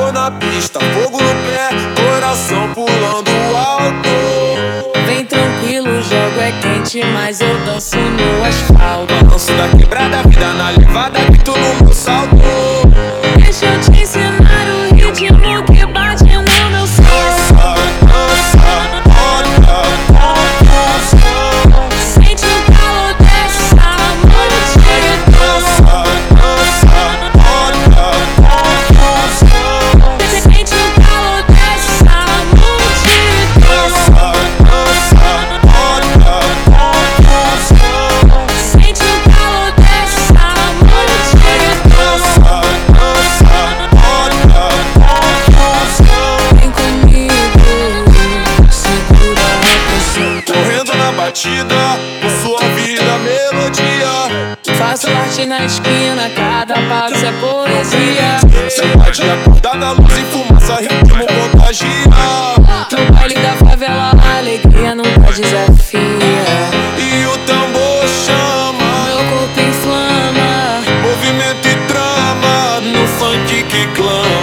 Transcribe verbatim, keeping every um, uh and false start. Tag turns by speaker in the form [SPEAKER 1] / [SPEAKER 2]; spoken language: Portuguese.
[SPEAKER 1] eu na pista, fogo no pé, coração pulando alto.
[SPEAKER 2] Vem tranquilo, o jogo é quente, mas eu danço no asfalto.
[SPEAKER 1] Balanço da quebrada, vida na levada, grito no meu salto.
[SPEAKER 2] Deixa eu te ensinar o ritmo que bate no meu som. Sente o calor dessa multidão. Sente o calor dessa multidão. Sente o calor dessa multidão. Vem comigo, segura a pressão.
[SPEAKER 1] Correndo na batida, por sua vida, melodia.
[SPEAKER 2] Faço arte na esquina, cada passo é poesia.
[SPEAKER 1] Você pode acordar da luz e fumaça, ritmo contagia.
[SPEAKER 2] No baile da favela, a alegria nunca desafia.
[SPEAKER 1] E o tambor chama,
[SPEAKER 2] Meu corpo inflama,
[SPEAKER 1] movimento e trama, no funk que clama.